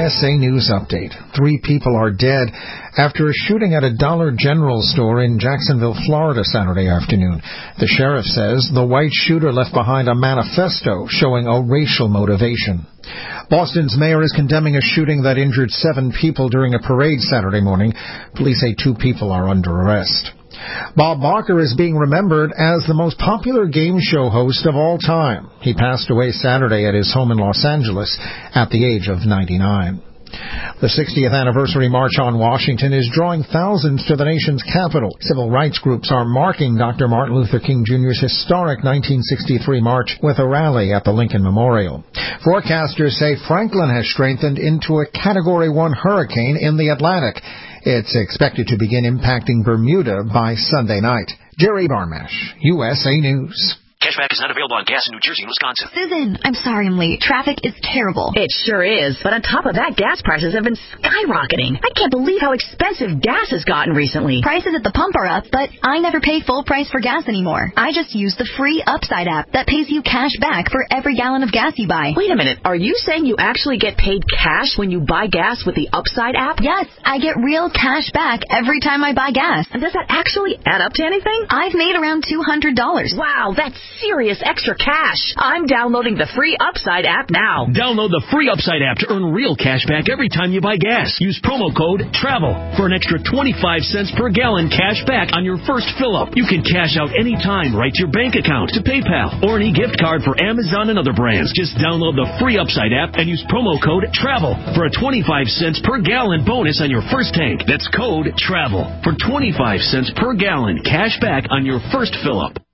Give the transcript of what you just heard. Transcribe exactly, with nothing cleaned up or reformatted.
S A News Update. Three people are dead after a shooting at a Dollar General store in Jacksonville, Florida, Saturday afternoon. The sheriff says the white shooter left behind a manifesto showing a racial motivation. Boston's mayor is condemning a shooting that injured seven people during a parade Saturday morning. Police say two people are under arrest. Bob Barker is being remembered as the most popular game show host of all time. He passed away Saturday at his home in Los Angeles at the age of ninety-nine. The sixtieth anniversary March on Washington is drawing thousands to the nation's capital. Civil rights groups are marking Doctor Martin Luther King Junior's historic nineteen sixty-three march with a rally at the Lincoln Memorial. Forecasters say Franklin has strengthened into a Category one hurricane in the Atlantic. It's expected to begin impacting Bermuda by Sunday night. Jerry Barmash, U S A News. Cashback is not available on gas in New Jersey and Wisconsin. Susan, I'm sorry I'm late. Traffic is terrible. It sure is. But on top of that, gas prices have been skyrocketing. I can't believe how expensive gas has gotten recently. Prices at the pump are up, but I never pay full price for gas anymore. I just use the free Upside app that pays you cash back for every gallon of gas you buy. Wait a minute. Are you saying you actually get paid cash when you buy gas with the Upside app? Yes, I get real cash back every time I buy gas. And does that actually add up to anything? I've made around two hundred dollars. Wow, that's serious extra cash. I'm downloading the free Upside app now. Download the free Upside app to earn real cash back every time you buy gas. Use promo code TRAVEL for an extra twenty-five cents per gallon cash back on your first fill-up. You can cash out anytime right to your bank account, to PayPal, or any gift card for Amazon and other brands. Just download the free Upside app and use promo code TRAVEL for a twenty-five cents per gallon bonus on your first tank. That's code TRAVEL for twenty-five cents per gallon cash back on your first fill-up.